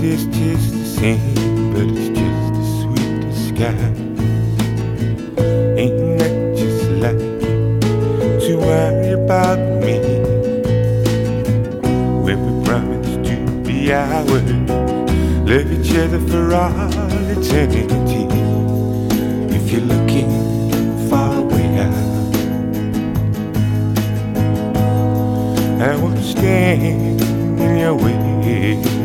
is just the same, but it's just a sweet disguise. Ain't that just like to worry about me when we promised to be ours, love each other for all eternity? If you're looking far away out, I won't stand in your way.